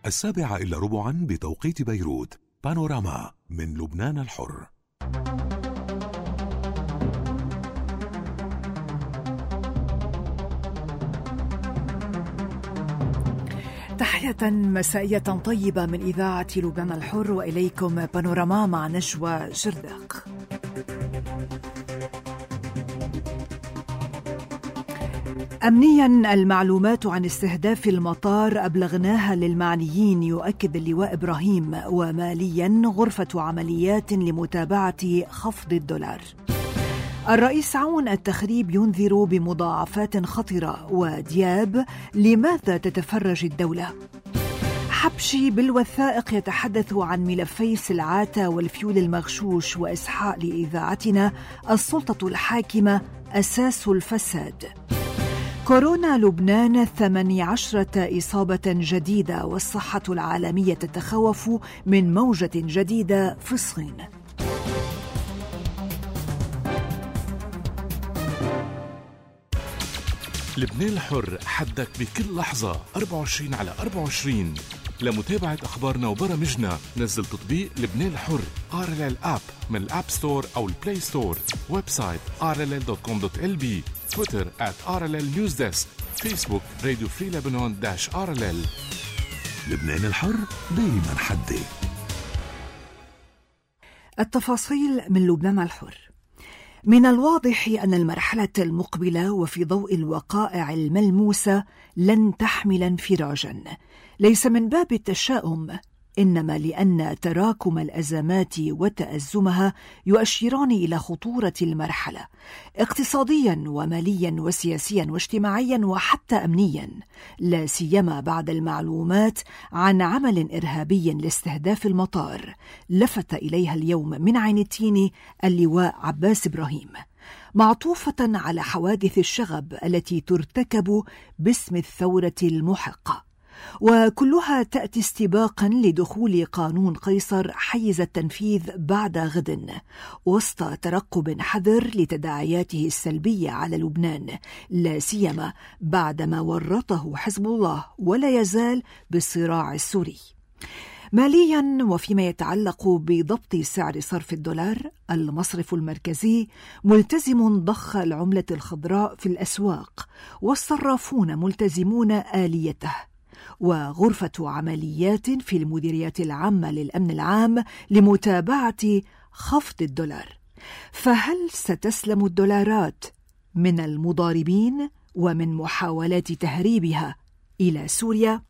7:45 بتوقيت بيروت. بانوراما من لبنان الحر. تحية مسائية طيبة من إذاعة لبنان الحر، وإليكم بانوراما مع نجوى شردق. أمنيا، المعلومات عن استهداف المطار أبلغناها للمعنيين، يؤكد اللواء إبراهيم. وماليا، غرفة عمليات لمتابعة خفض الدولار. الرئيس عون التخريب ينذر بمضاعفات خطرة. ودياب، لماذا تتفرج الدولة؟ حبشي بالوثائق يتحدث عن ملفي سلعات والفيول المغشوش. وإسحاق لإذاعتنا، السلطة الحاكمة أساس الفساد. كورونا لبنان 18 إصابة جديدة، والصحة العالمية تتخوف من موجة جديدة في الصين. لبنان الحر، حدك بكل لحظة 24/24. لمتابعة أخبارنا وبرامجنا نزل تطبيق لبنان الحر RLL App من الأب ستور أو البلاي ستور. ويب سايت rll.com.lb. تويتر @RLL News Desk. فيسبوك راديو فري لبنان -RLL. لبنان الحر دايما حدي. التفاصيل من لبنان الحر. من الواضح أن المرحلة المقبلة وفي ضوء الوقائع الملموسة لن تحمل انفراجا، ليس من باب التشاؤم، إنما لأن تراكم الأزمات وتأزمها يؤشران إلى خطورة المرحلة، اقتصاديا وماليا وسياسيا واجتماعيا وحتى أمنيا، لا سيما بعد المعلومات عن عمل إرهابي لاستهداف المطار لفت إليها اليوم من عين التين اللواء عباس إبراهيم، معطوفة على حوادث الشغب التي ترتكب باسم الثورة المحقة، وكلها تأتي استباقا لدخول قانون قيصر حيز التنفيذ بعد غد، وسط ترقب حذر لتداعياته السلبية على لبنان، لا سيما بعدما ورطه حزب الله ولا يزال بالصراع السوري. ماليا، وفيما يتعلق بضبط سعر صرف الدولار، المصرف المركزي ملتزم ضخ العملة الخضراء في الأسواق، والصرافون ملتزمون آليته، وغرفة عمليات في المديريات العامة للأمن العام لمتابعة خفض الدولار. فهل ستسلم الدولارات من المضاربين ومن محاولات تهريبها إلى سوريا؟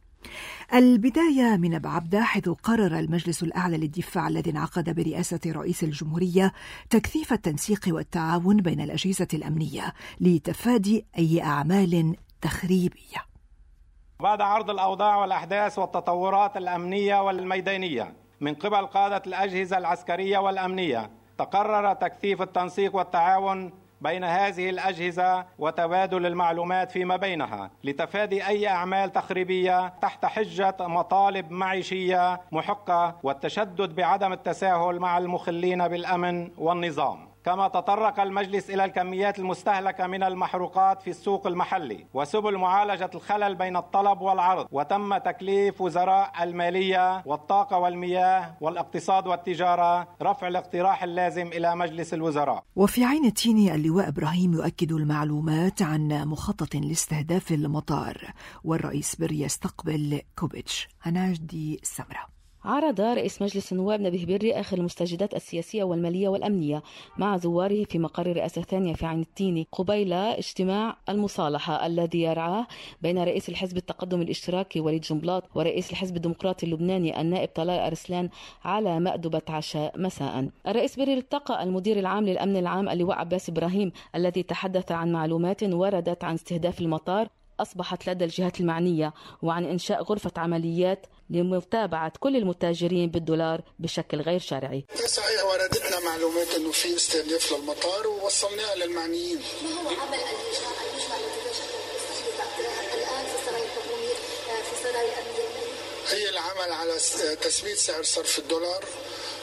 البداية من أبو عبدة، حيث قرر المجلس الأعلى للدفاع الذي انعقد برئاسة رئيس الجمهورية تكثيف التنسيق والتعاون بين الأجهزة الأمنية لتفادي أي أعمال تخريبية. بعد عرض الأوضاع والأحداث والتطورات الأمنية والميدانية من قبل قادة الأجهزة العسكرية والأمنية، تقرر تكثيف التنسيق والتعاون بين هذه الأجهزة وتبادل المعلومات فيما بينها لتفادي أي أعمال تخريبية تحت حجة مطالب معيشية محقة والتشدد بعدم التساهل مع المخلين بالأمن والنظام. كما تطرق المجلس إلى الكميات المستهلكة من المحروقات في السوق المحلي وسبل معالجة الخلل بين الطلب والعرض، وتم تكليف وزراء المالية والطاقة والمياه والاقتصاد والتجارة رفع الاقتراح اللازم إلى مجلس الوزراء. وفي عين التين، اللواء إبراهيم يؤكد المعلومات عن مخطط لاستهداف المطار، والرئيس بري يستقبل كوبيتش. هناجدي السمرة. عرض رئيس مجلس النواب نبيه بري آخر المستجدات السياسية والمالية والأمنية مع زواره في مقر رئاسة ثانية في عين التين قبيل اجتماع المصالحة الذي يرعاه بين رئيس الحزب التقدم الاشتراكي وليد جنبلاط ورئيس الحزب الديمقراطي اللبناني النائب طلال أرسلان على مأدبة عشاء مساء. الرئيس بري التقى المدير العام للأمن العام اللواء عباس إبراهيم الذي تحدث عن معلومات وردت عن استهداف المطار أصبحت لدى الجهات المعنية، وعن إنشاء غرفة عمليات لمتابعة كل المتاجرين بالدولار بشكل غير شرعي. صحيح، وردتنا معلومات أنه في استهداف للمطار ووصلناها للمعنيين. ما هو عمل اللجنة التي تستهدف الآن في سرايا التمويل في سرايا الأمنية؟ هي العمل على تثبيت سعر صرف الدولار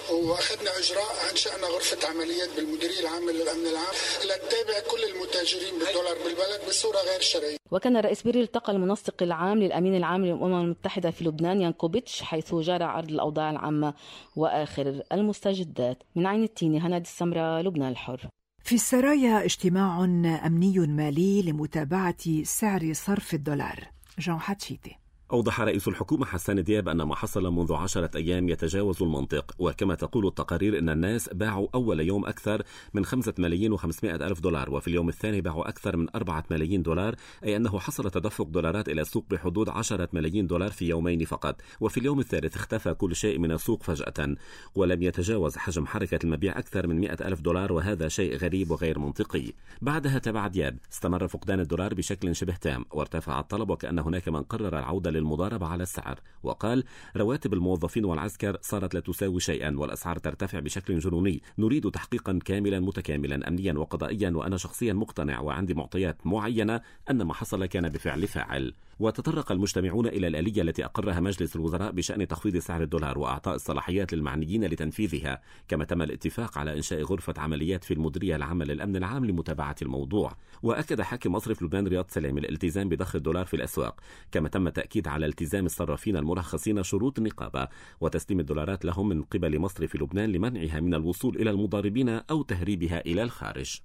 وأخذنا إجراء، أنشأنا غرفة عمليات بالمديرية العامة للأمن العام لتتابع كل المتاجرين بالدولار بالبلد بصورة غير شرعية. وكان الرئيس بيري التقى المنسق العام للأمين العام للأمم المتحدة في لبنان يانكوبيتش، حيث جرى عرض الأوضاع العامة وآخر المستجدات. من عين التيني، هنادي السمرة، لبنان الحر. في السرايا اجتماع أمني مالي لمتابعة سعر صرف الدولار. جون حتشيتي. أوضح رئيس الحكومة حسان دياب أن ما حصل منذ 10 أيام يتجاوز المنطق، وكما تقول التقارير أن الناس باعوا أول يوم أكثر من 5,500,000 دولار، وفي اليوم الثاني باعوا أكثر من 4 ملايين دولار، أي أنه حصل تدفق دولارات إلى السوق بحدود 10 ملايين دولار في يومين فقط. وفي اليوم الثالث اختفى كل شيء من السوق فجأة، ولم يتجاوز حجم حركة المبيع أكثر من 100,000 دولار، وهذا شيء غريب وغير منطقي. بعدها تبع دياب استمر فقدان الدولار بشكل شبه تام، وارتفع الطلب، وكأن هناك من قرر العودة للمضاربة على السعر. وقال: رواتب الموظفين والعسكر صارت لا تساوي شيئا، والأسعار ترتفع بشكل جنوني. نريد تحقيقا كاملا متكاملا أمنيا وقضائيا، وأنا شخصيا مقتنع وعندي معطيات معينة أن ما حصل كان بفعل فاعل. وتطرق المجتمعون إلى الآلية التي أقرها مجلس الوزراء بشأن تخفيض سعر الدولار وأعطاء الصلاحيات للمعنيين لتنفيذها، كما تم الاتفاق على إنشاء غرفة عمليات في المديرية العامة للأمن العام لمتابعة الموضوع. وأكد حاكم مصرف لبنان رياض سلام الالتزام بضخ الدولار في الأسواق، كما تم تأكيد على التزام الصرافين المرخصين شروط النقابة وتسليم الدولارات لهم من قبل مصرف لبنان لمنعها من الوصول إلى المضاربين أو تهريبها إلى الخارج.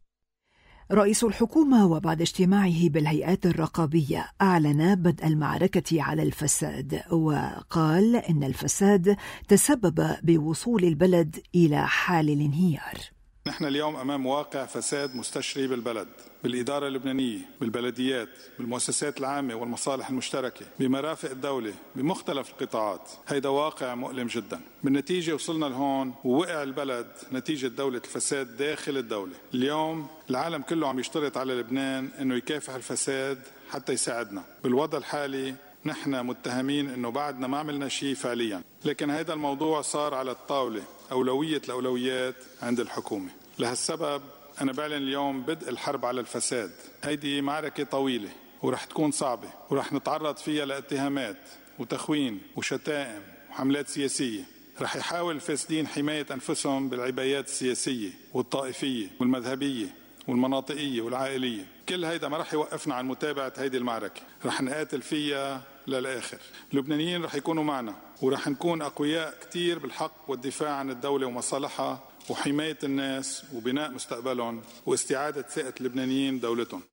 رئيس الحكومة وبعد اجتماعه بالهيئات الرقابية أعلن بدء المعركة على الفساد، وقال إن الفساد تسبب بوصول البلد إلى حال الانهيار. نحن اليوم أمام واقع فساد مستشري بالبلد، بالإدارة اللبنانية، بالبلديات، بالمؤسسات العامة والمصالح المشتركة، بمرافق الدولة، بمختلف القطاعات. هيدا واقع مؤلم جدا. بالنتيجة وصلنا لهون ووقع البلد نتيجة دولة الفساد داخل الدولة. اليوم العالم كله عم يشترط على لبنان أنه يكافح الفساد حتى يساعدنا. بالوضع الحالي نحن متهمين أنه بعدنا ما عملنا شيء فعليا، لكن هذا الموضوع صار على الطاولة، أولوية الأولويات عند الحكومة. لهالسبب أنا بعلن اليوم بدء الحرب على الفساد. هيدي معركة طويلة ورح تكون صعبة، ورح نتعرض فيها لاتهامات وتخوين وشتائم وحملات سياسية. رح يحاول الفاسدين حماية أنفسهم بالعبايات السياسية والطائفية والمذهبية والمناطقية والعائلية. كل هيدا ما رح يوقفنا عن متابعة هيدي المعركة، رح نقاتل فيها للآخر. اللبنانيين رح يكونوا معنا، ورح نكون أقوياء كتير بالحق والدفاع عن الدولة ومصالحها وحماية الناس وبناء مستقبلهم واستعادة ثقة اللبنانيين دولتهم.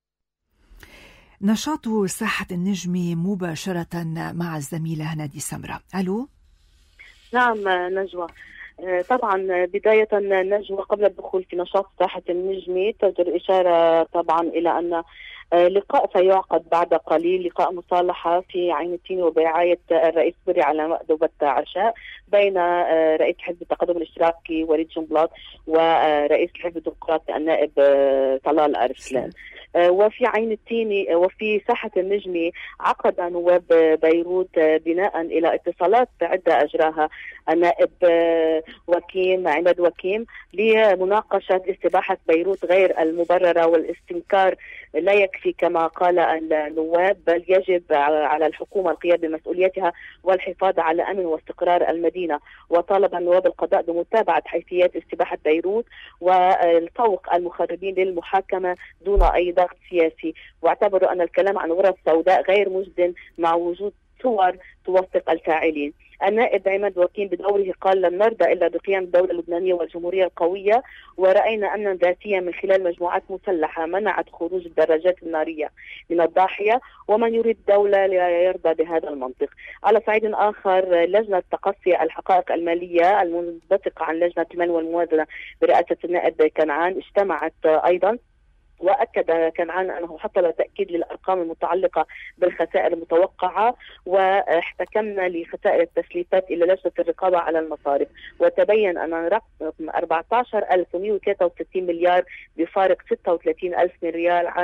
نشاط ساحة النجم مباشرة مع الزميلة هنادي سمرة. ألو. نعم نجوى. طبعا بداية نجوى، قبل الدخول في نشاط ساحة النجم تجر إشارة طبعا إلى أن لقاء سيعقد بعد قليل، لقاء مصالحة في عين التين وبرعاية الرئيس بيري على مأدبة عشاء بين رئيس حزب التقدم الاشتراكي وليد جنبلاط ورئيس الحزب الديمقراطي النائب طلال أرسلان. وفي عين التين وفي ساحة النجم عقد نواب بيروت بناء إلى اتصالات عدة أجراها النائب وكيم عماد وكيم لمناقشة استباحة بيروت غير المبررة، والاستنكار لا يكفي كما قال النواب، بل يجب على الحكومة القيام بمسؤوليتها والحفاظ على أمن واستقرار المدينة. وطالب النواب القضاء بمتابعة حيثيات استباحة بيروت والطوق المخربين للمحاكمة دون أي ضغط سياسي، واعتبروا أن الكلام عن غرف سوداء غير مجد مع وجود صور توثق الفاعلين. النائب عماد وكيم بدوره قال: لن نرضى إلا بقيام الدولة اللبنانية والجمهورية القوية، ورأينا أمنا ذاتيا من خلال مجموعات مسلحة منعت خروج الدراجات النارية من الضاحية، ومن يريد دولة لا يرضى بهذا المنطق. على صعيد آخر، لجنة تقصي الحقائق المالية المنبثقة عن لجنة المال والموازنة برئاسة النائب كنعان اجتمعت أيضا، وأكد كنعان أنه حصل تأكيد للأرقام المتعلقة بالخسائر المتوقعة، واحتكمنا لخسائر التسليفات إلى لجنة الرقابة على المصارف، وتبين أن رقم 14,163 مليار بفارق 36,000 ريال عن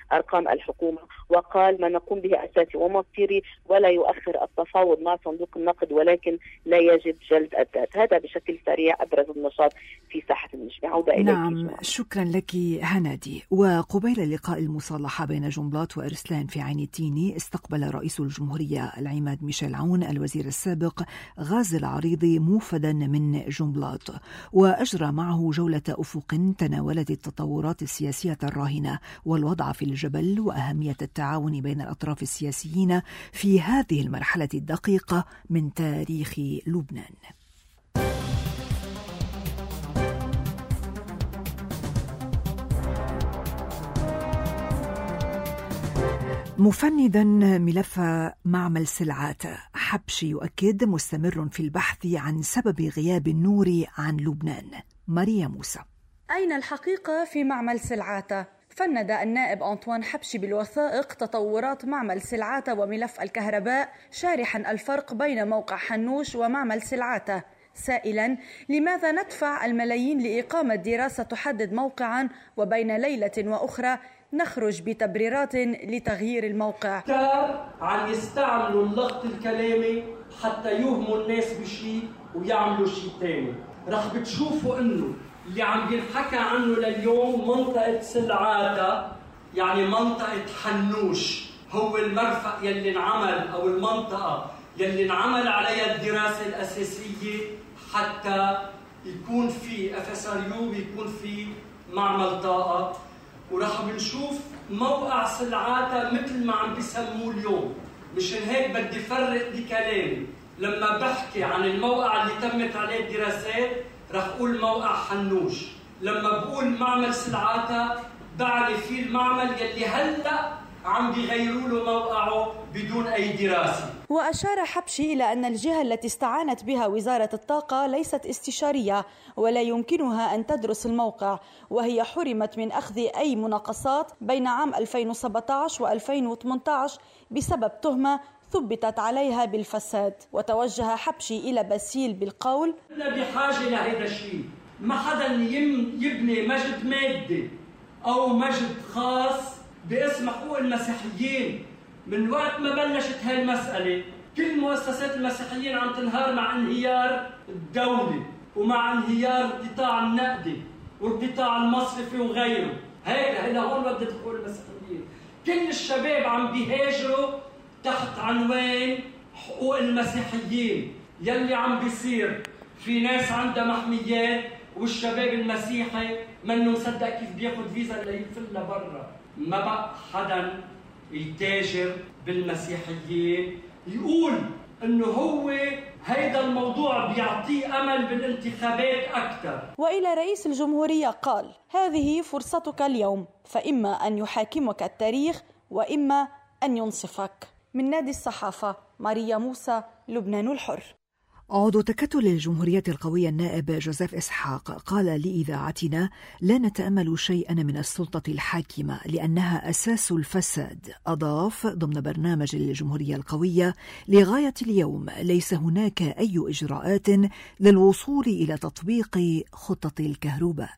أرقام الحكومة، وقال ما نقوم به أساسي ومصيري ولا يؤخر التفاوض مع صندوق النقد ولكن لا يجب جلد الذات. هذا بشكل سريع أبرز النشاط في ساحة النجمة. عودة إليك. نعم، شكرا لك هنادي. وقبيل لقاء المصالحة بين جنبلاط وأرسلان في عين التيني، استقبل رئيس الجمهورية العماد ميشيل عون الوزير السابق غازي العريضي موفدا من جنبلاط، وأجرى معه جولة أفق تناولت التطورات السياسية الراهنة والوضع في الجبل وأهمية التعاون بين الأطراف السياسيين في هذه المرحلة الدقيقة من تاريخ لبنان. مفندا ملف معمل سلعات، حبشي يؤكد مستمر في البحث عن سبب غياب النور عن لبنان. ماريا موسى. أين الحقيقة في معمل سلعات؟ فند النائب أنطوان حبشي بالوثائق تطورات معمل سلعات وملف الكهرباء، شارحا الفرق بين موقع حنوش ومعمل سلعات، سائلا لماذا ندفع الملايين لإقامة دراسة تحدد موقعا وبين ليلة وأخرى نخرج بتبريرات لتغيير الموقع. عم يستعملوا اللغط الكلامي حتى يوهموا الناس بشيء ويعملوا شيء تاني. رح بتشوفوا انه اللي عم ينحكى عنه لليوم منطقة سلعات، يعني منطقة حنوش، هو المرفق يلي انعمل او المنطقة يلي انعمل عليها الدراسة الأساسية حتى يكون في FSRU ويكون في معمل طاقة. ورح بنشوف موقع سلعات مثل ما عم بيسموه اليوم. مشان هيك بدي فرق بكلامي، لما بحكي عن الموقع اللي تمت عليه الدراسات رح أقول موقع حنوش، لما بقول معمل سلعات بعني فيه المعمل يلي هلأ عم بيغيروا له موقعه بدون أي دراسة. وأشار حبشي إلى أن الجهة التي استعانت بها وزارة الطاقة ليست استشارية ولا يمكنها أن تدرس الموقع، وهي حرمت من أخذ أي مناقصات بين عام 2017 و2018 بسبب تهمة ثبتت عليها بالفساد. وتوجه حبشي إلى باسيل بالقول: إحنا بحاجة لهذا الشيء، ما حدا يبني مجد مادي أو مجد خاص باسم حقوق المسيحيين. من وقت ما بلشت هاي المسألة كل مؤسسات المسيحيين عم تنهار مع انهيار الدولة ومع انهيار القطاع النقدي والقطاع المصرفي وغيره. هيك لهون بدها حقوق المسيحيين. كل الشباب عم بيهاجروا تحت عنوان حقوق المسيحيين. يلي عم بيصير في ناس عندها محميات والشباب المسيحي منه مصدق كيف بياخد فيزا ليفل لبرا. ما بقى حدا يتاجر بالمسيحيين يقول انه هو هيدا الموضوع بيعطيه امل بالانتخابات اكثر. والى رئيس الجمهورية قال: هذه فرصتك اليوم، فاما ان يحاكمك التاريخ واما ان ينصفك. من نادي الصحافة، ماريا موسى، لبنان الحر. عضو تكتل الجمهورية القوية النائب جوزيف إسحاق قال لإذاعتنا: لا نتأمل شيئا من السلطة الحاكمة لأنها أساس الفساد. أضاف ضمن برنامج الجمهورية القوية: لغاية اليوم ليس هناك أي إجراءات للوصول إلى تطبيق خطة الكهرباء.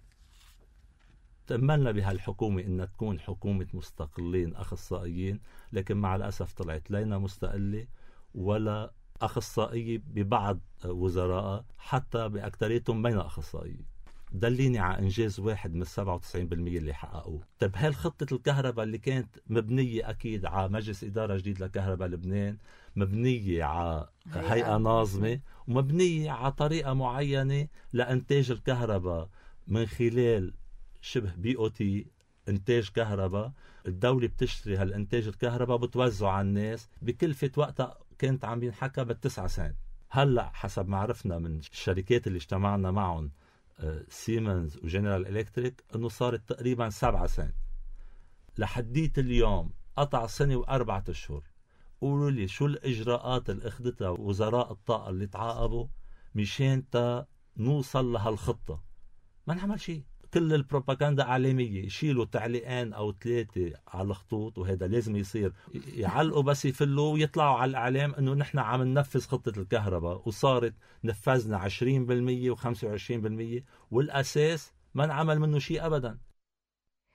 تأملنا بهالحكومة إنها تكون حكومة مستقلين أخصائيين، لكن مع الأسف طلعت لينا مستقلة ولا أخصائية ببعض وزراء، حتى بأكتريتهم بين أخصائيين. دليني على إنجاز واحد من 97% اللي حققوه. طيب هالخطة الكهرباء اللي كانت مبنية أكيد على مجلس إدارة جديد لكهرباء لبنان، مبنية على هيئة ناظمة ومبنية على طريقة معينة لإنتاج الكهرباء من خلال شبه BOT إنتاج كهرباء. الدولة بتشتري هالإنتاج الكهرباء بتوزعه على الناس بكلفة وقتها كانت عم ينحكى ب9 سنت. هلأ حسب ما عرفنا من الشركات اللي اجتمعنا معهم سيمنز وجنرال إلكتريك انه صارت تقريبا 7 سنت. لحديت اليوم قطع سنة و4 أشهر. قولوا لي شو الإجراءات اللي اخذتها وزراء الطاقة اللي تعاقبوا مشان نوصل لهالخطة؟ ما نعمل شيء. كل البروباغندا إعلامية، يشيلوا تعليقين أو 3 على الخطوط، وهذا لازم يصير، يعلقوا بس يفلوا ويطلعوا على الإعلام إنه نحن عم ننفذ خطة الكهرباء وصارت نفذنا 20% و25%، والأساس ما نعمل منه شيء أبدا.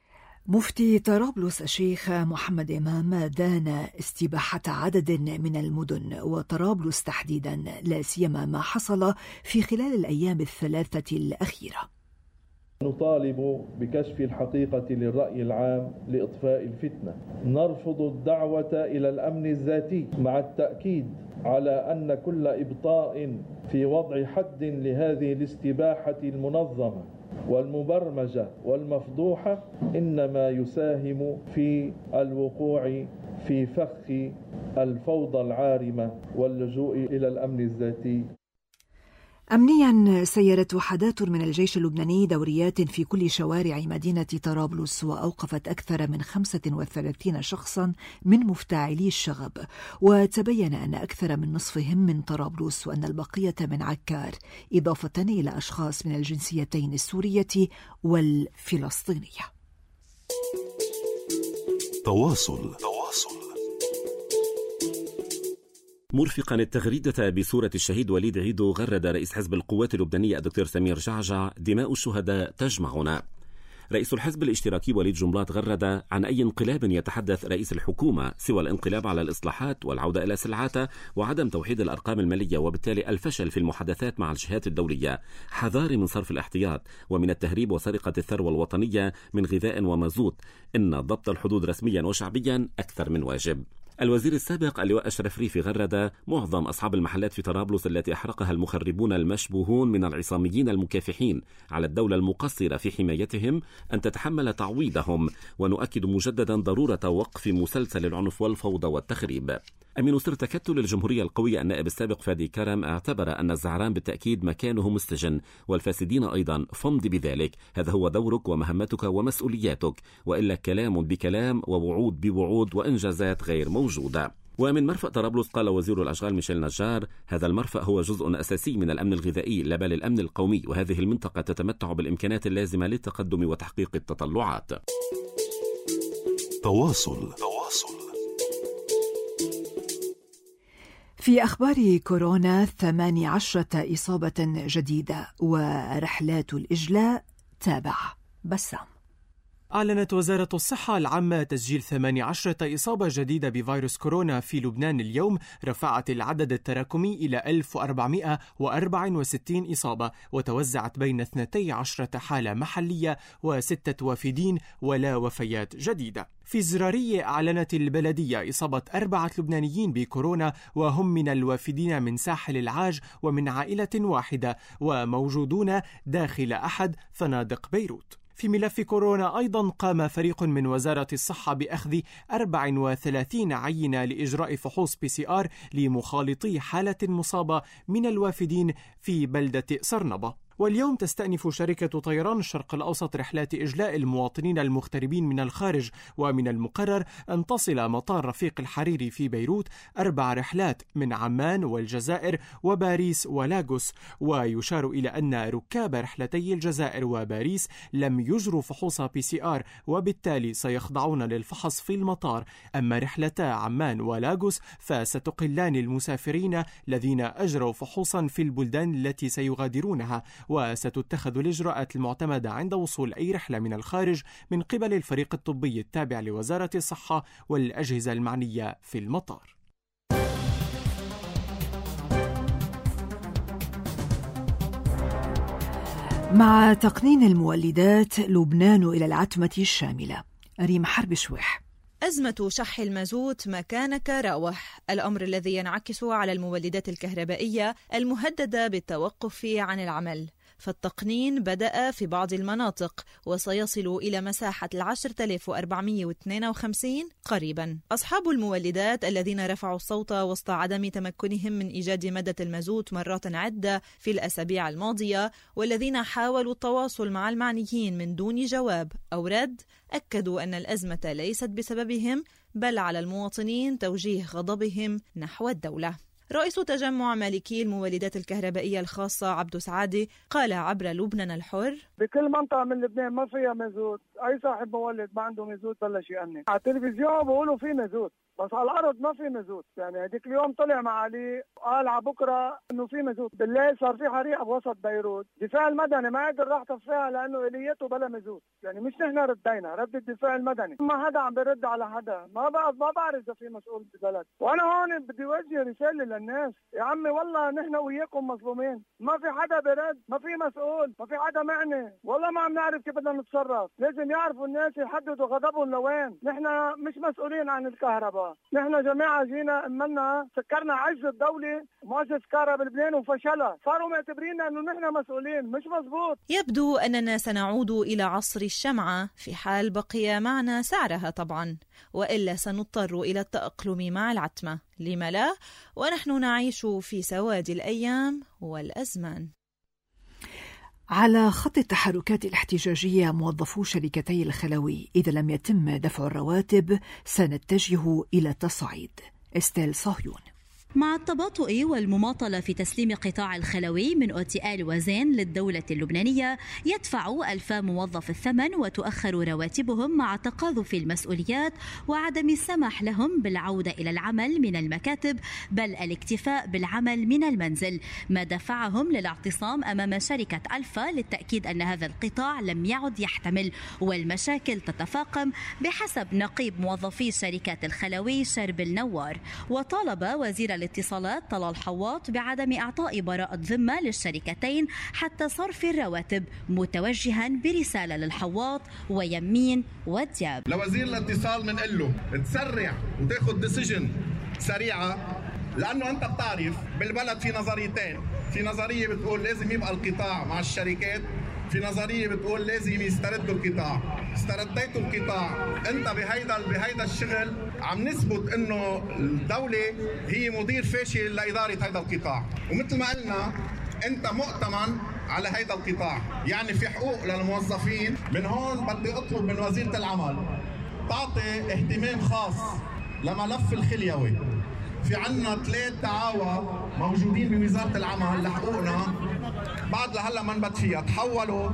مفتي طرابلس الشيخ محمد إمام دان استباحة عدد من المدن وطرابلس تحديدا، لا سيما ما حصل في خلال الأيام الثلاثة الأخيرة. نطالب بكشف الحقيقة للرأي العام لإطفاء الفتنة. نرفض الدعوة إلى الأمن الذاتي، مع التأكيد على أن كل إبطاء في وضع حد لهذه الاستباحة المنظمة والمبرمجة والمفضوحة إنما يساهم في الوقوع في فخ الفوضى العارمة واللجوء إلى الأمن الذاتي. أمنيا سيرت وحدات من الجيش اللبناني دوريات في كل شوارع مدينة طرابلس، وأوقفت أكثر من 35 شخصا من مفتعلي الشغب، وتبين أن أكثر من نصفهم من طرابلس وأن البقية من عكار، إضافة إلى أشخاص من الجنسيتين السورية والفلسطينية. تواصل مرفقا التغريدة بصورة الشهيد وليد عيدو، غرد رئيس حزب القوات اللبنانية الدكتور سمير جعجع: دماء الشهداء تجمعنا. رئيس الحزب الاشتراكي وليد جنبلاط غرد: عن أي انقلاب يتحدث رئيس الحكومة سوى الانقلاب على الإصلاحات والعودة إلى سلعاتها وعدم توحيد الأرقام المالية، وبالتالي الفشل في المحادثات مع الجهات الدولية. حذار من صرف الاحتياط ومن التهريب وسرقة الثروة الوطنية من غذاء ومازوت. إن ضبط الحدود رسميا وشعبيا أكثر من واجب. الوزير السابق اللواء أشرف ريفي غرد: معظم أصحاب المحلات في طرابلس التي أحرقها المخربون المشبوهون من العصاميين المكافحين على الدولة المقصرة في حمايتهم أن تتحمل تعويضهم، ونؤكد مجددا ضرورة وقف مسلسل العنف والفوضى والتخريب. أمين سر تكتل الجمهورية القوية النائب السابق فادي كرم اعتبر أن الزعران بالتأكيد مكانهم السجن، والفاسدين أيضا. فامض بذلك، هذا هو دورك ومهمتك ومسؤولياتك، وإلا كلام بكلام ووعود بوعود وإنجازات غير موجودة. ومن مرفأ طرابلس قال وزير الأشغال ميشيل نجار: هذا المرفأ هو جزء أساسي من الأمن الغذائي لا بل الأمن القومي، وهذه المنطقة تتمتع بالإمكانات اللازمة للتقدم وتحقيق التطلعات. تواصل في أخبار كورونا 18 إصابة جديدة ورحلات الإجلاء تابع. بسام. أعلنت وزارة الصحة العامة تسجيل 18 إصابة جديدة بفيروس كورونا في لبنان اليوم، رفعت العدد التراكمي إلى 1464 إصابة، وتوزعت بين 12 حالة محلية و6 وافدين ولا وفيات جديدة. في الزرارية أعلنت البلدية إصابة 4 لبنانيين بكورونا، وهم من الوافدين من ساحل العاج ومن عائلة واحدة، وموجودون داخل أحد فنادق بيروت. في ملف كورونا أيضا قام فريق من وزارة الصحة بأخذ 34 عينة لإجراء فحوص PCR لمخالطي حالة مصابة من الوافدين في بلدة سرنبة. واليوم تستأنف شركة طيران الشرق الأوسط رحلات إجلاء المواطنين المغتربين من الخارج، ومن المقرر أن تصل مطار رفيق الحريري في بيروت 4 رحلات من عمان والجزائر وباريس ولاغوس. ويشار إلى أن ركاب رحلتي الجزائر وباريس لم يجروا فحوص PCR، وبالتالي سيخضعون للفحص في المطار. أما رحلتا عمان ولاغوس فستقلان المسافرين الذين أجروا فحوصا في البلدان التي سيغادرونها، وستتخذ الإجراءات المعتمدة عند وصول أي رحلة من الخارج من قبل الفريق الطبي التابع لوزارة الصحة والأجهزة المعنية في المطار. مع تقنين المولدات لبنان إلى العتمة الشاملة. ريم حرب شويح. أزمة شح المازوت مكانك راوح، الأمر الذي ينعكس على المولدات الكهربائية المهددة بالتوقف عن العمل. فالتقنين بدأ في بعض المناطق وسيصل إلى مساحة 10,452 قريبا. أصحاب المولدات الذين رفعوا الصوت وسط عدم تمكنهم من إيجاد مادة المازوت مرات عدة في الأسابيع الماضية، والذين حاولوا التواصل مع المعنيين من دون جواب أو رد، أكدوا أن الأزمة ليست بسببهم، بل على المواطنين توجيه غضبهم نحو الدولة. رئيس تجمع مالكي المولدات الكهربائية الخاصة عبدو سعادي قال عبر لبنان الحر: بكل منطقة من لبنان ما فيها مازوت، أي صاحب مولد ما عنده مازوت بلش يأني. على التلفزيون بقولوا في مازوت، بس على الارض ما في مازوت. يعني هذيك اليوم طلع معالي قال على بكره انه في مازوت، بالليل صار في حريقه بوسط بيروت، الدفاع المدني ما قدر راح طفيها لانه اليته بلا مازوت. يعني مش نحن ردينا، رد الدفاع المدني، ما حدا عم بيرد على حدا. ما بعرف اذا في مسؤول بالبلد. وانا هون بدي اوجه رساله للناس، يا عمي والله نحن وياكم مظلومين، ما في حدا بيرد، ما في مسؤول، ما في حدا معني، والله ما عم نعرف كيف بدنا نتصرف. لازم يعرفوا الناس يحددوا غضبهم لوين. نحن مش مسؤولين عن الكهرباء، نحن جماعه جينا امنا سكرنا عجز الدوله مؤسسه كهرباء بلبنان وفشلها، صاروا معتبريننا انه نحن مسؤولين. مش مزبوط. يبدو اننا سنعود الى عصر الشمعة في حال بقي معنا سعرها طبعا، والا سنضطر الى التأقلم مع العتمة. لم لا؟ ونحن نعيش في سواد الايام والازمان. على خط التحركات الاحتجاجية موظفو شركتي الخلوي، إذا لم يتم دفع الرواتب سنتجه إلى التصعيد. استيل صهيون. مع التباطؤ والمماطلة في تسليم قطاع الخلوي من أوتيال وزين للدولة اللبنانية، يدفع 1000 موظف الثمن وتؤخر رواتبهم مع تقاذف المسؤوليات وعدم السماح لهم بالعودة إلى العمل من المكاتب، بل الاكتفاء بالعمل من المنزل، ما دفعهم للاعتصام أمام شركة ألفا للتأكيد أن هذا القطاع لم يعد يحتمل والمشاكل تتفاقم، بحسب نقيب موظفي شركات الخلوي شربل نوار. وطالب وزير الاتصالات طلال حواط بعدم إعطاء براءة ذمة للشركتين حتى صرف الرواتب، متوجها برسالة للحواط ويمين ودياب. لوزير الاتصال منقول له تسرع وتاخذ ديسيجن سريعة، لأنه أنت بتعرف بالبلد في نظريتين، في نظرية بتقول لازم يبقى القطاع مع الشركات، في نظرية بتقول لازم يستردوا القطاع. استرديتوا القطاع، انت بهيدا الشغل عم نثبت انه الدولة هي مدير فاشل لإدارة هيدا القطاع، ومثل ما قلنا انت مؤتمن على هيدا القطاع. يعني في حقوق للموظفين. من هون بدي اطلب من وزيرة العمل تعطي اهتمام خاص لملف الخليوي. في عنا 3 دعاوى موجودين بوزارة العمل لحقوقنا بعد لهلا ما نبت فيها، تحولوا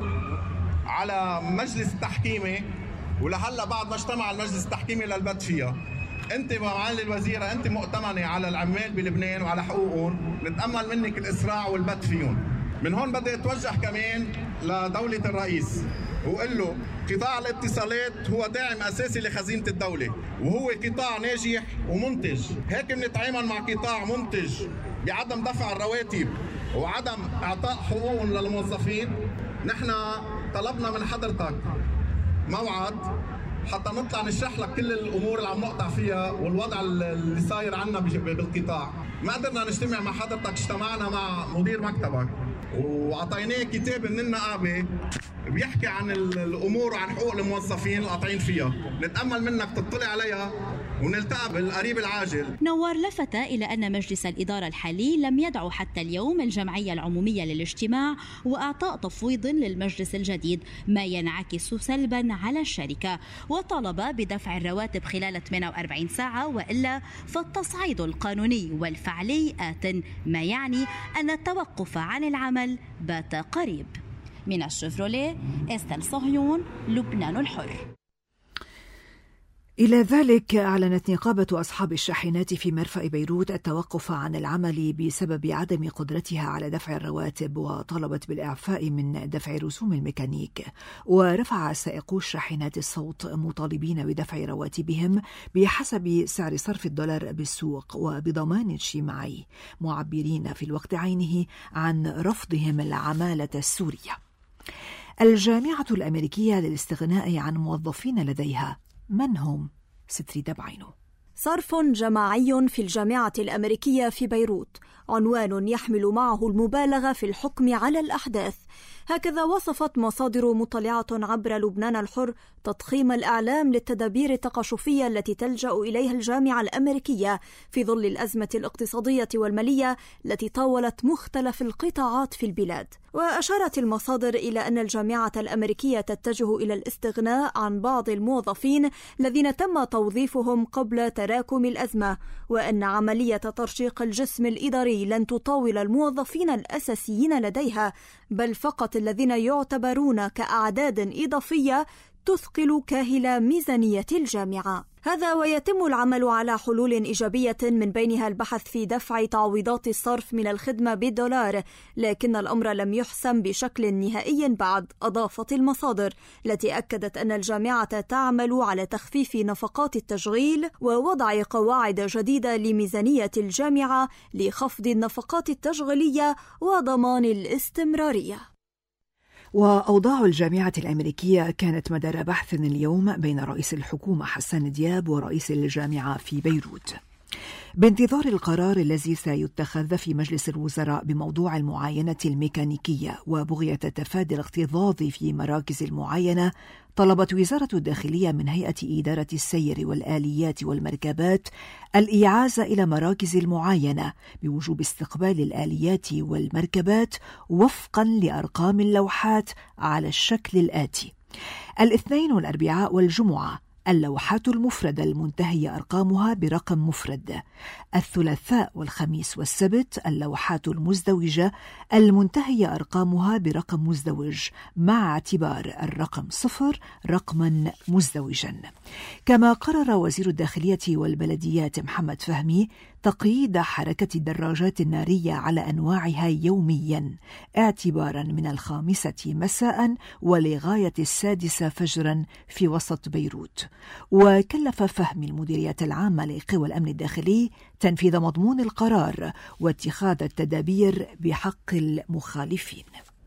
على مجلس التحكيمي ولهلا بعد ما اجتمع المجلس التحكيمي للبت فيها. انت معالي الوزيرة انت مؤتمنة على العمال بلبنان وعلى حقوقهم، نتأمل منك الإسراع والبت فيهم. من هون بدي اتوجه كمان لدولة الرئيس وقل له قطاع الاتصالات هو داعم أساسي لخزينة الدولة، وهو قطاع ناجح ومنتج. هيك بنتعامل مع قطاع منتج بعدم دفع الرواتب وعدم إعطاء حقوقهم للموظفين. نحن طلبنا من حضرتك موعد حتى نطلع نشرح لك كل الأمور اللي عم نقطع فيها والوضع اللي صاير عنا بالقطاع. ما قدرنا نجتمع مع حضرتك، اجتمعنا مع مدير مكتبك وعطيناه كتاب من النقابة بيحكي عن الأمور وعن حقوق الموظفين القاطعين فيها. نتأمل منك تطلع عليها ونلتقى بالقريب العاجل. نوار لفت إلى أن مجلس الإدارة الحالي لم يدعو حتى اليوم الجمعية العمومية للاجتماع وأعطاء تفويض للمجلس الجديد، ما ينعكس سلبا على الشركة، وطالب بدفع الرواتب خلال 48 ساعة وإلا فالتصعيد القانوني والفعلي آت، ما يعني أن التوقف عن العمل بات قريب. من الشيفروليه، استيل صهيون، لبنان الحر. إلى ذلك أعلنت نقابة أصحاب الشاحنات في مرفأ بيروت التوقف عن العمل بسبب عدم قدرتها على دفع الرواتب، وطلبت بالإعفاء من دفع رسوم الميكانيك. ورفع سائقو الشاحنات الصوت مطالبين بدفع رواتبهم بحسب سعر صرف الدولار بالسوق وبضمان اجتماعي، معبرين في الوقت عينه عن رفضهم العمالة السورية. الجامعة الأمريكية للاستغناء عن موظفين لديها، من هم؟ ستري دبعينو. صرف جماعي في الجامعة الأمريكية في بيروت، عنوان يحمل معه المبالغة في الحكم على الأحداث. هكذا وصفت مصادر مطلعة عبر لبنان الحر تضخيم الإعلام للتدابير التقاشفية التي تلجأ إليها الجامعة الأمريكية في ظل الأزمة الاقتصادية والمالية التي طاولت مختلف القطاعات في البلاد. وأشارت المصادر إلى أن الجامعة الأمريكية تتجه إلى الاستغناء عن بعض الموظفين الذين تم توظيفهم قبل تراكم الأزمة، وأن عملية ترشيق الجسم الإداري لن تطاول الموظفين الأساسيين لديها، بل فقط الذين يعتبرون كأعداد إضافية تثقل كاهل ميزانية الجامعة. هذا ويتم العمل على حلول إيجابية من بينها البحث في دفع تعويضات الصرف من الخدمة بالدولار، لكن الأمر لم يحسم بشكل نهائي بعد. أضافت المصادر التي أكدت أن الجامعة تعمل على تخفيف نفقات التشغيل ووضع قواعد جديدة لميزانية الجامعة لخفض النفقات التشغيلية وضمان الاستمرارية. وأوضاع الجامعة الأمريكية كانت مدار بحث اليوم بين رئيس الحكومة حسان دياب ورئيس الجامعة في بيروت بانتظار القرار الذي سيتخذ في مجلس الوزراء بموضوع المعاينة الميكانيكية. وبغية تفادي الاكتظاظ في مراكز المعاينة، طلبت وزارة الداخلية من هيئة إدارة السير والآليات والمركبات الإعازة إلى مراكز المعاينة بوجوب استقبال الآليات والمركبات وفقا لأرقام اللوحات على الشكل الآتي: الاثنين والأربعاء والجمعة اللوحات المفردة المنتهية أرقامها برقم مفرد، الثلاثاء والخميس والسبت اللوحات المزدوجة المنتهية أرقامها برقم مزدوج مع اعتبار الرقم 0 رقما مزدوجا. كما قرر وزير الداخلية والبلديات محمد فهمي تقييد حركة الدراجات النارية على أنواعها يوميا اعتبارا من 5 مساء ولغاية 6 فجرا في وسط بيروت. وكلف فهمي المديرية العامة لقوى الأمن الداخلي تنفيذ مضمون القرار واتخاذ التدابير بحق المخالفين.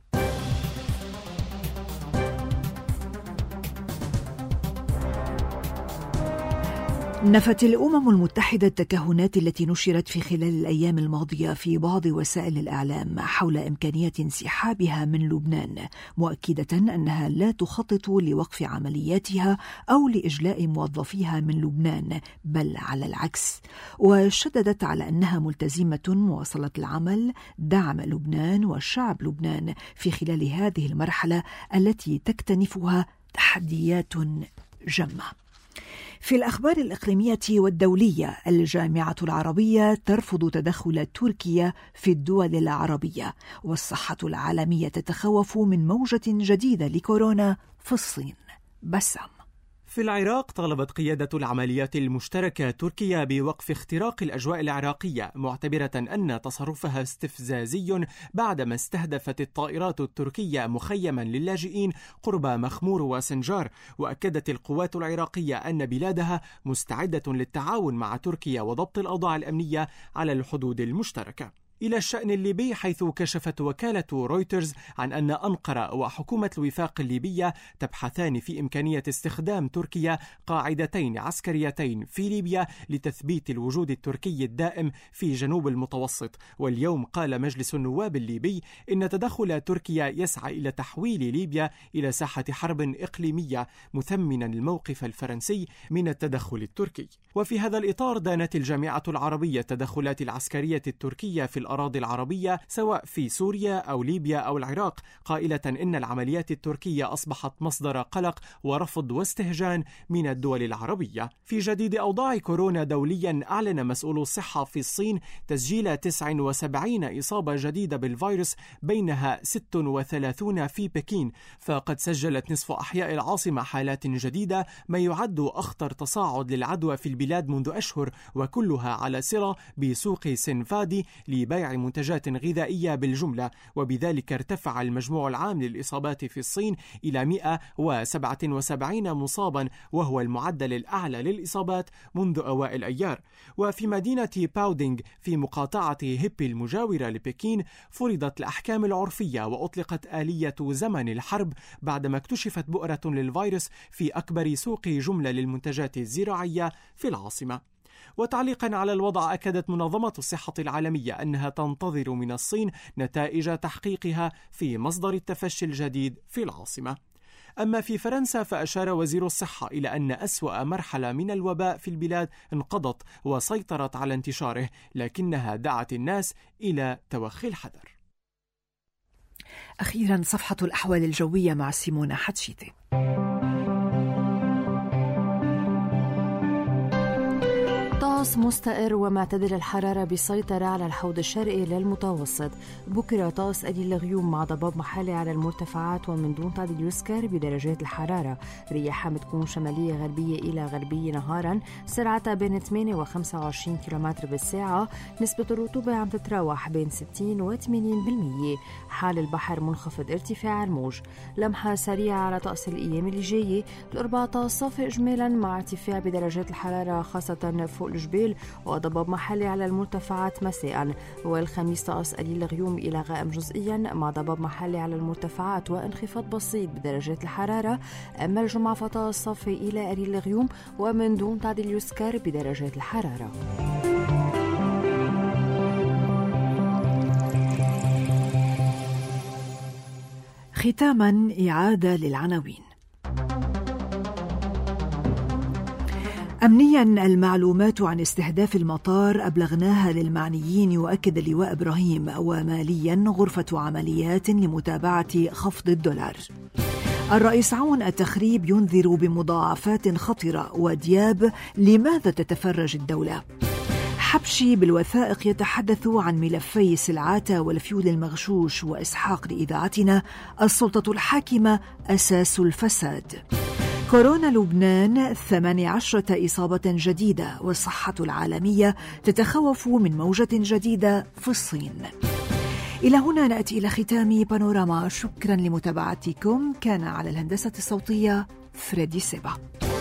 نفت الأمم المتحدة التكهنات التي نشرت في خلال الأيام الماضية في بعض وسائل الإعلام حول إمكانية انسحابها من لبنان، مؤكدة أنها لا تخطط لوقف عملياتها أو لإجلاء موظفيها من لبنان، بل على العكس. وشددت على أنها ملتزمة مواصلة العمل دعم لبنان وشعب لبنان في خلال هذه المرحلة التي تكتنفها تحديات جمة. في الأخبار الإقليمية والدولية، الجامعة العربية ترفض تدخل تركيا في الدول العربية، والصحة العالمية تتخوف من موجة جديدة لكورونا في الصين. بسام. في العراق طالبت قيادة العمليات المشتركة تركيا بوقف اختراق الأجواء العراقية، معتبرة أن تصرفها استفزازي بعدما استهدفت الطائرات التركية مخيما للاجئين قرب مخمور وسنجار. وأكدت القوات العراقية أن بلادها مستعدة للتعاون مع تركيا وضبط الأوضاع الأمنية على الحدود المشتركة. إلى الشأن الليبي، حيث كشفت وكالة رويترز عن أن أنقرة وحكومة الوفاق الليبية تبحثان في إمكانية استخدام تركيا قاعدتين عسكريتين في ليبيا لتثبيت الوجود التركي الدائم في جنوب المتوسط. واليوم قال مجلس النواب الليبي إن تدخل تركيا يسعى إلى تحويل ليبيا إلى ساحة حرب إقليمية، مثمنا الموقف الفرنسي من التدخل التركي. وفي هذا الإطار دانت الجامعة العربية التدخلات العسكرية التركية في الأراضي العربية سواء في سوريا أو ليبيا أو العراق، قائلة إن العمليات التركية أصبحت مصدر قلق ورفض واستهجان من الدول العربية. في جديد أوضاع كورونا دوليا، أعلن مسؤول الصحة في الصين تسجيل 79 إصابة جديدة بالفيروس، بينها 36 في بكين. فقد سجلت نصف أحياء العاصمة حالات جديدة، ما يعد أخطر تصاعد للعدوى في البلاد منذ أشهر، وكلها على صلة بسوق سنفادي لبيع منتجات غذائية بالجملة. وبذلك ارتفع المجموع العام للإصابات في الصين إلى 177 مصابا، وهو المعدل الأعلى للإصابات منذ أوائل أيار. وفي مدينة باودينغ في مقاطعة هيبي المجاورة لبكين فرضت الأحكام العرفية وأطلقت آلية زمن الحرب بعدما اكتشفت بؤرة للفيروس في أكبر سوق جملة للمنتجات الزراعية في العاصمة. وتعليقا على الوضع، أكدت منظمة الصحة العالمية أنها تنتظر من الصين نتائج تحقيقها في مصدر التفشي الجديد في العاصمة. أما في فرنسا، فأشار وزير الصحة إلى أن أسوأ مرحلة من الوباء في البلاد انقضت وسيطرت على انتشاره، لكنها دعت الناس إلى توخي الحذر. أخيرا صفحة الأحوال الجوية مع سيمونة حتشيتي. طقس مستقر ومعتدل الحرارة بيسيطر على الحوض الشرقي للمتوسط. بكرة طقس قليل الغيوم مع ضباب محلي على المرتفعات ومن دون تعديل يذكر بدرجات الحرارة. رياح بتكون شمالية غربية إلى غربية نهارا، سرعتها بين 8 و 25 كم بالساعة. نسبة الرطوبة عم تتراوح بين 60 و 80%. حال البحر منخفض ارتفاع الموج. لمحة سريعة على طقس الأيام اللي جاية. الأربعاء طقس صافي إجمالا مع ارتفاع بدرجات الحرارة خاصة فوق الجبال وضباب محلي على المرتفعات مساء. والخميس طقس قليل غيوم إلى غائم جزئيا مع ضباب محلي على المرتفعات وانخفاض بسيط بدرجات الحرارة. أما الجمعة فطقس صافي إلى قليل غيوم ومن دون تعديل يذكر بدرجات الحرارة. ختاما إعادة للعناوين. أمنيا المعلومات عن استهداف المطار أبلغناها للمعنيين، يؤكد اللواء إبراهيم. وماليا غرفة عمليات لمتابعة خفض الدولار. الرئيس عون التخريب ينذر بمضاعفات خطرة. ودياب لماذا تتفرج الدولة؟ حبشي بالوثائق يتحدث عن ملفي سلعاتة والفيول المغشوش. وإسحاق لإذاعتنا السلطة الحاكمة أساس الفساد. كورونا لبنان 18 إصابة جديدة. والصحة العالمية تتخوف من موجة جديدة في الصين. إلى هنا نأتي إلى ختام بانوراما. شكرا لمتابعتكم. كان على الهندسة الصوتية فريدي سيبا.